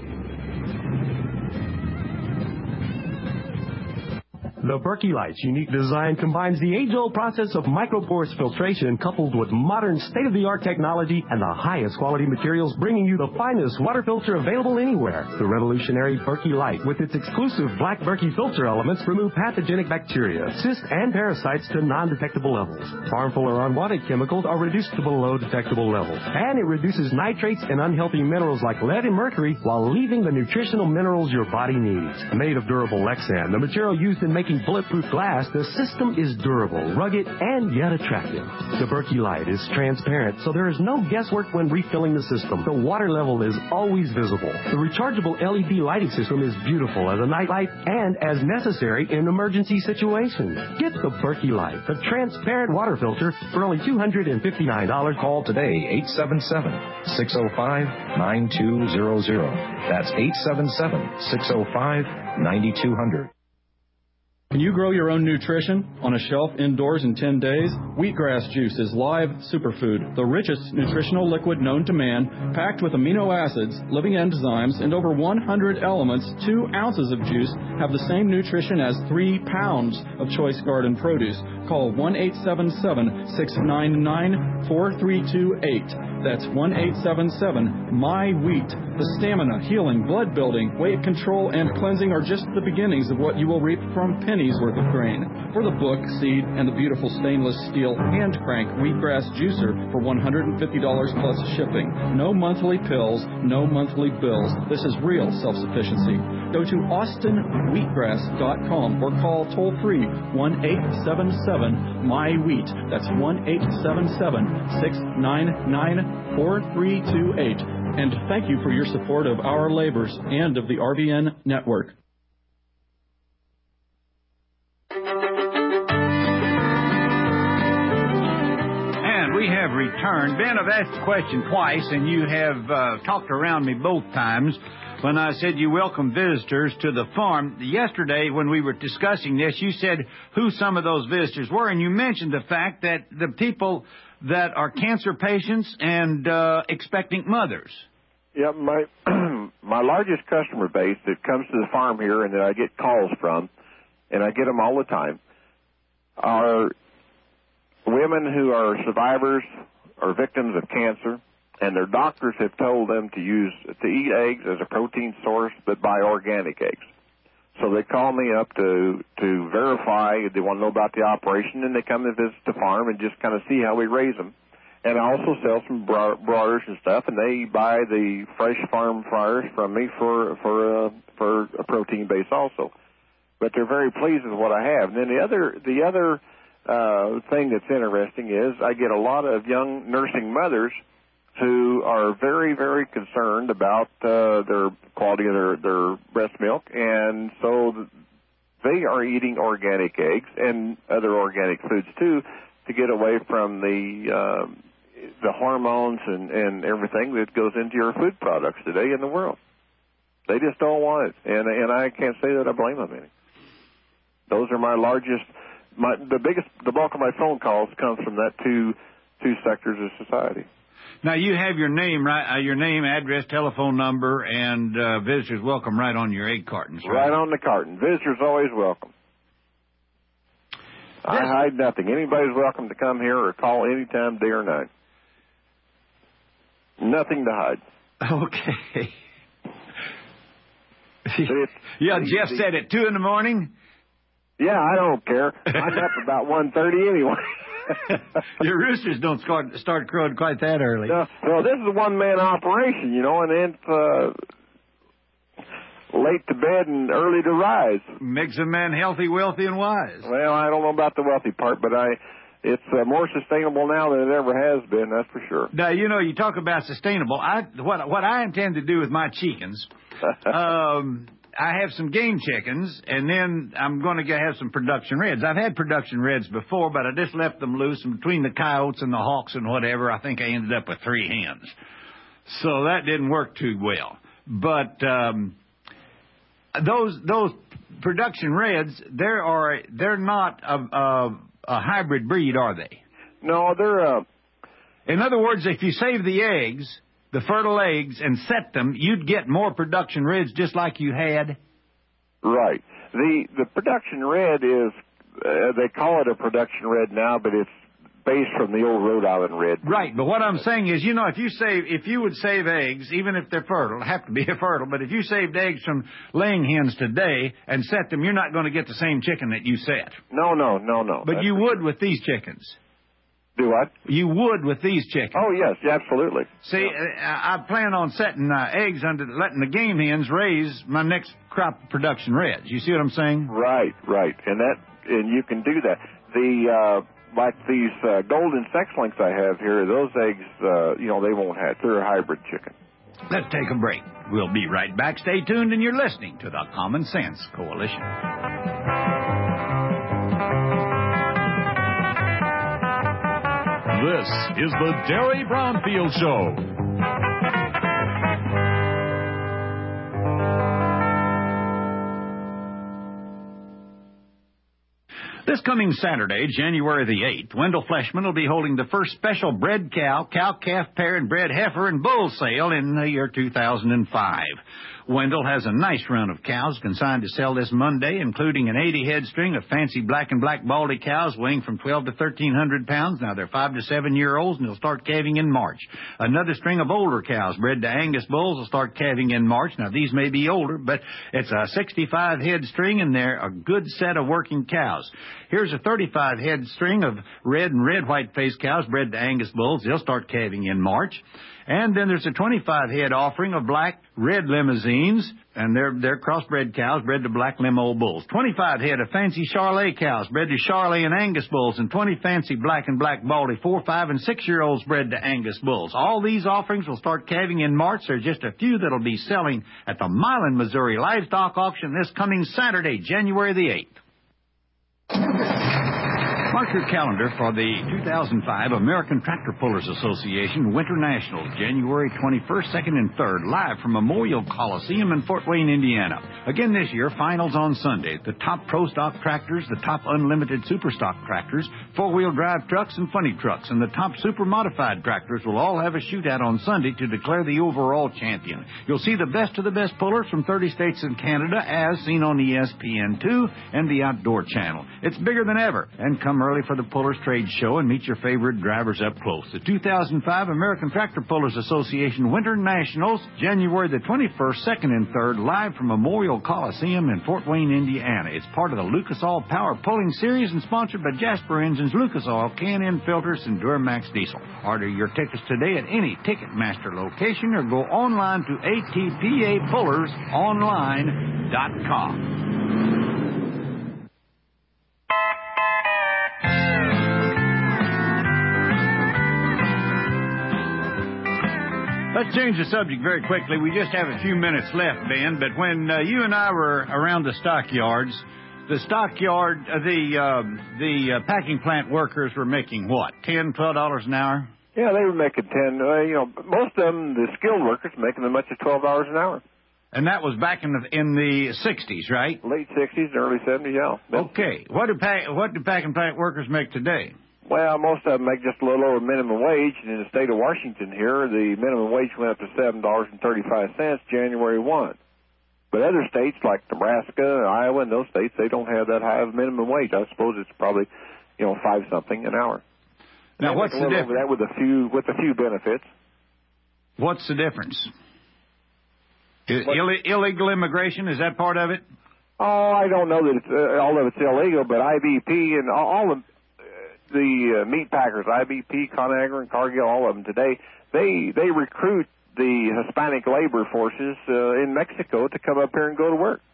The Berkey Light's unique design combines the age-old process of microporous filtration coupled with modern state-of-the-art technology and the highest quality materials, bringing you the finest water filter available anywhere. The revolutionary Berkey Light, with its exclusive black Berkey filter elements, remove pathogenic bacteria, cysts, and parasites to non-detectable levels. Harmful or unwanted chemicals are reduced to below detectable levels. And it reduces nitrates and unhealthy minerals like lead and mercury while leaving the nutritional minerals your body needs. Made of durable Lexan, the material used in making bulletproof glass, the system is durable, rugged, and yet attractive. The Berkey Light is transparent, so there is no guesswork when refilling the system. The water level is always visible. The rechargeable LED lighting system is beautiful as a night light and as necessary in emergency situations. Get the Berkey Light, the transparent water filter, for only $259. Call today, 877-605-9200. That's 877-605-9200. Can you grow your own nutrition on a shelf indoors in 10 days? Wheatgrass juice is live superfood, the richest nutritional liquid known to man, packed with amino acids, living enzymes, and over 100 elements. 2 ounces of juice have the same nutrition as 3 pounds of choice garden produce. Call 1-877-699-4328. That's 1-877-MY-WHEAT. The stamina, healing, blood building, weight control, and cleansing are just the beginnings of what you will reap from pennies worth of grain. For the book, seed, and the beautiful stainless steel hand crank wheatgrass juicer for $150 plus shipping. No monthly pills, no monthly bills. This is real self-sufficiency. Go to austinwheatgrass.com or call toll-free 1-877-MY-WHEAT. That's 1-877-699-4328. And thank you for your support of our labors and of the RBN network. And we have returned. Ben, I've asked the question twice, and you have talked around me both times when I said you welcome visitors to the farm. Yesterday, when we were discussing this, you said who some of those visitors were, and you mentioned the fact that the people that are cancer patients and expectant mothers. Yeah, my largest customer base that comes to the farm here and that I get calls from, and I get them all the time, are women who are survivors or victims of cancer, and their doctors have told them to eat eggs as a protein source, but buy organic eggs. So they call me up to verify. They want to know about the operation, and they come and visit the farm and just kind of see how we raise them. And I also sell some broilers and stuff, and they buy the fresh farm fryers from me for a protein base also. But they're very pleased with what I have. And then the other thing that's interesting is I get a lot of young nursing mothers who are very, very concerned about their quality of their breast milk, and so they are eating organic eggs and other organic foods too to get away from the hormones and everything that goes into your food products today in the world. They just don't want it, and I can't say that I blame them any. Those are my largest. The bulk of my phone calls comes from that two sectors of society. Now, you have your name, right? Your name, address, telephone number, and visitors welcome right on your egg cartons, right? Right on the carton. Visitors always welcome. I hide nothing. Anybody's welcome to come here or call anytime, day or night. Nothing to hide. Okay. Yeah, Jeff said at 2 in the morning? Yeah, I don't care. I'm up about 1:30 anyway. Your roosters don't start crowing quite that early. No, well, this is a one-man operation, and it's late to bed and early to rise. Makes a man healthy, wealthy, and wise. Well, I don't know about the wealthy part, but it's more sustainable now than it ever has been, that's for sure. Now, you talk about sustainable. What I intend to do with my chickens, I have some game chickens, and then I'm going to have some production reds. I've had production reds before, but I just left them loose, and between the coyotes and the hawks and whatever, I think I ended up with 3 hens. So that didn't work too well. But those production reds, they're not a hybrid breed, are they? No, they're. In other words, if you save the eggs, the fertile eggs, and set them, you'd get more production reds just like you had. Right. The production red is, they call it a production red now, but it's based from the old Rhode Island red. Right, but what I'm saying is, if you would save eggs, even if they're fertile, have to be fertile, but if you saved eggs from laying hens today and set them, you're not going to get the same chicken that you set. No. But you would with these chickens. Do what? You would with these chickens. Oh, yes, absolutely. See, I plan on setting eggs letting the game hens raise my next crop of production reds. You see what I'm saying? Right. And you can do that. Like these golden sex links I have here, those eggs, they won't hatch. They're a hybrid chicken. Let's take a break. We'll be right back. Stay tuned, and you're listening to the Common Sense Coalition. This is the Derry Brownfield Show. This coming Saturday, January the 8th, Wendell Fleshman will be holding the first special bred cow, cow-calf pair, and bred heifer and bull sale in the year 2005. Wendell has a nice run of cows consigned to sell this Monday, including an 80-head string of fancy black and black baldy cows weighing from 12 to 1,300 pounds. Now, they're 5 to 7-year-olds, and they'll start calving in March. Another string of older cows bred to Angus bulls will start calving in March. Now, these may be older, but it's a 65-head string, and they're a good set of working cows. Here's a 35-head string of red and red-white-faced cows bred to Angus bulls. They'll start calving in March. And then there's a 25-head offering of black red limousines, and they're crossbred cows bred to black limo bulls. 25 head of fancy Charolais cows bred to Charolais and Angus bulls, and 20 fancy black and black baldy 4, 5, and 6-year-olds bred to Angus bulls. All these offerings will start calving in March. There's just a few that'll be selling at the Milan, Missouri Livestock Auction this coming Saturday, January the 8th. Mark your calendar for the 2005 American Tractor Pullers Association Winter Nationals, January 21st, 2nd, and 3rd, live from Memorial Coliseum in Fort Wayne, Indiana. Again this year, finals on Sunday. The top Pro Stock tractors, the top Unlimited Super Stock tractors, four-wheel drive trucks, and funny trucks, and the top Super Modified tractors will all have a shootout on Sunday to declare the overall champion. You'll see the best of the best pullers from 30 states and Canada, as seen on ESPN2 and the Outdoor Channel. It's bigger than ever, and come early for the Pullers Trade Show and meet your favorite drivers up close. The 2005 American Tractor Pullers Association Winter Nationals, January the 21st, 2nd, and 3rd, live from Memorial Coliseum in Fort Wayne, Indiana. It's part of the Lucas Oil Power Pulling Series and sponsored by Jasper Engines, Lucas Oil, K&N Filters, and Duramax Diesel. Order your tickets today at any Ticketmaster location or go online to atpapullersonline.com. Let's change the subject very quickly. We just have a few minutes left, Ben, but when you and I were around the stockyards, the packing plant workers were making what, $10, $12 an hour? Yeah, they were making 10. Most of them, the skilled workers, making as much as $12 an hour. And that was back in the 60s, right? Late 60s and early 70s, yeah. Okay. What do packing plant workers make today? Well, most of them make just a little over minimum wage, and in the state of Washington here, the minimum wage went up to $7.35 January 1. But other states like Nebraska, Iowa, and those states, they don't have that high of a minimum wage. I suppose it's probably, 5-something an hour. Now, what's the difference? Over that with a few benefits. What's the difference? Illegal immigration, is that part of it? Oh, I don't know that all of it's illegal, but IBP and all of the meat packers, IBP, ConAgra, and Cargill, all of them today, they recruit the Hispanic labor forces in Mexico to come up here and go to work.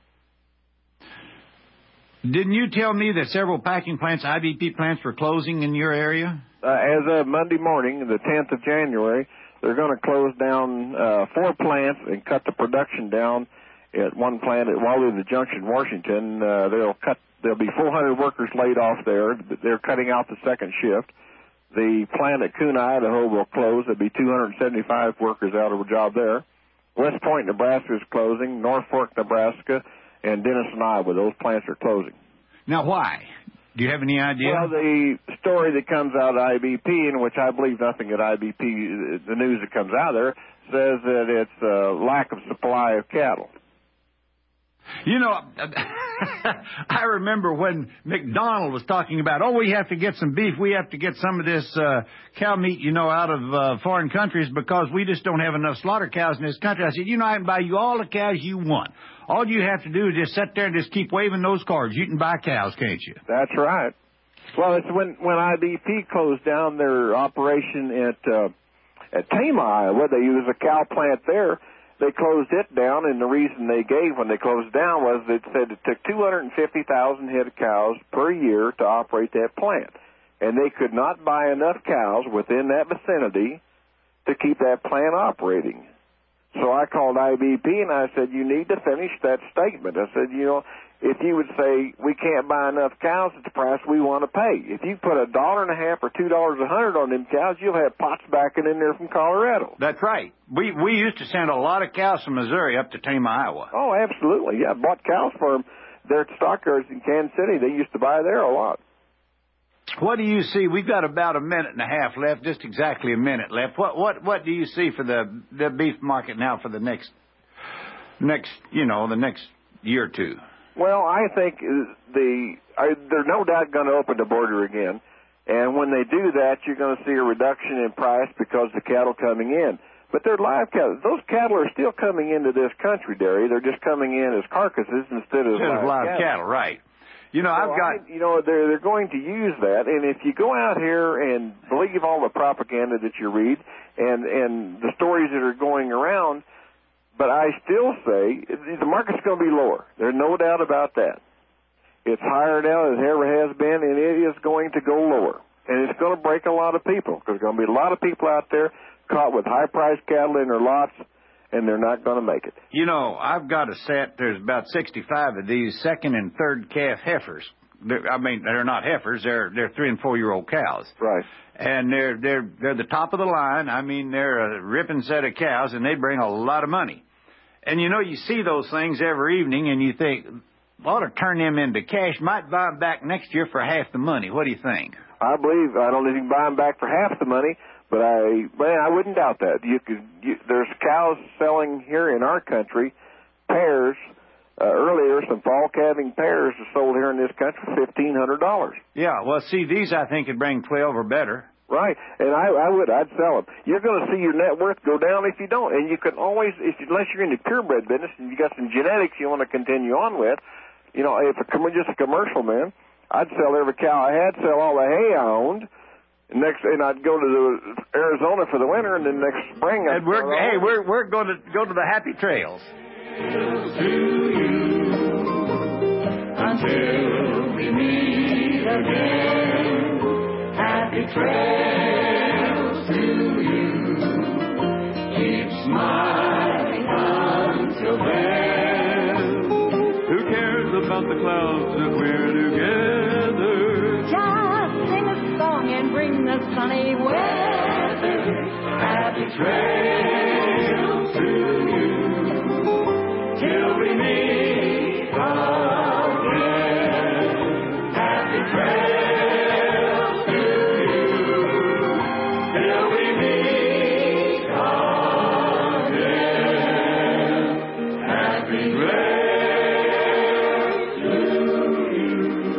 Didn't you tell me that several packing plants, IBP plants, were closing in your area? As of Monday morning, the 10th of January, they're going to close down 4 plants and cut the production down. at one plant at Wallula Junction, Washington. There'll be 400 workers laid off there. They're cutting out the second shift. The plant at Kuna, Idaho will close. There'll be 275 workers out of a job there. West Point, Nebraska is closing. North Fork, Nebraska, and Denison, Iowa. Those plants are closing. Now, why? Do you have any idea? Well, the story that comes out of IBP, in which I believe nothing at IBP, the news that comes out there, says that it's a lack of supply of cattle. You know, I remember when McDonald was talking about, we have to get some beef, we have to get some of this cow meat, out of foreign countries because we just don't have enough slaughter cows in this country. I said, I can buy you all the cows you want. All you have to do is just sit there and just keep waving those cards. You can buy cows, can't you? That's right. Well, it's when IBP closed down their operation at Tama, Iowa. They used a cow plant there. They closed it down, and the reason they gave when they closed down was they said it took 250,000 head of cows per year to operate that plant. And they could not buy enough cows within that vicinity to keep that plant operating. So I called IBP, and I said, you need to finish that statement. I said, if you would say we can't buy enough cows at the price we want to pay, if you put $1.50 or $2 a hundred on them cows, you'll have pots backing in there from Colorado. That's right. We used to send a lot of cows from Missouri up to Tama, Iowa. Oh, absolutely. Yeah, I bought cows for them there at Stockyards in Kansas City. They used to buy there a lot. What do you see? We've got about a minute and a half left, just exactly a minute left. What do you see for the beef market now for the next year or two? Well, I think they're no doubt going to open the border again. And when they do that, you're going to see a reduction in price because the cattle coming in. But they're live cattle. Those cattle are still coming into this country, Derry. They're just coming in as carcasses instead of live cattle. Right. They're going to use that. And if you go out here and believe all the propaganda that you read and the stories that are going around, but I still say the market's going to be lower. There's no doubt about that. It's higher now than it ever has been, and it is going to go lower. And it's going to break a lot of people because there's going to be a lot of people out there caught with high-priced cattle in their lots, and they're not going to make it. I've got a set. There's about 65 of these second and third calf heifers. They're not heifers. They're 3 and 4 year old cows. Right. And they're the top of the line. They're a ripping set of cows, and they bring a lot of money. And you see those things every evening, and you think, ought to turn them into cash. Might buy them back next year for half the money. What do you think? I don't think you can buy them back for half the money. But I wouldn't doubt that. There's cows selling here in our country, pairs. Earlier, some fall calving pairs are sold here in this country for $1,500. Yeah, well, see, these I think could bring 12 or better. Right, and I'd sell them. You're going to see your net worth go down if you don't, and you can always, unless you're in the purebred business and you got some genetics you want to continue on with, if it's just a commercial man, I'd sell every cow I had, sell all the hay I owned. And I'd go to Arizona for the winter, and then next spring we're going to go to the happy trails. Until we meet again, happy trails to you. Keep smiling until then. Who cares about the clouds if we're together? Just sing a song and bring the sunny weather. Happy trails to you. Till we meet again. Happy trails to you. Till we meet again. Happy trails to you.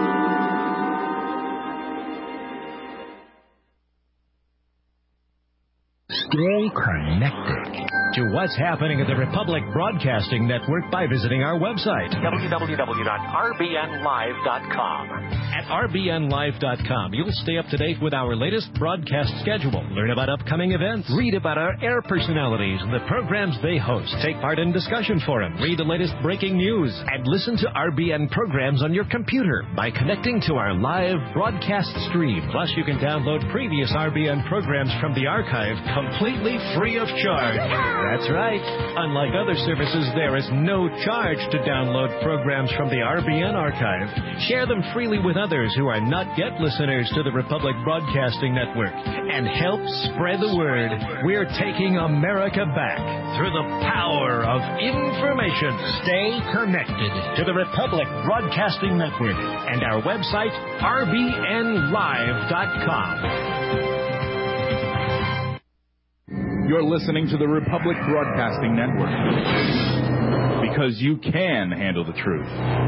Stay connected to what's happening at the Republic Broadcasting Network by visiting our website, www.rbnlive.com. At rbnlive.com, you'll stay up to date with our latest broadcast schedule, learn about upcoming events, read about our air personalities and the programs they host, take part in discussion forums, read the latest breaking news, and listen to RBN programs on your computer by connecting to our live broadcast stream. Plus, you can download previous RBN programs from the archive completely free of charge. That's right. Unlike other services, there is no charge to download programs from the RBN archive. Share them freely with others who are not yet listeners to the Republic Broadcasting Network. And help spread the word. We're taking America back through the power of information. Stay connected to the Republic Broadcasting Network and our website, rbnlive.com. You're listening to the Republic Broadcasting Network. Because you can handle the truth.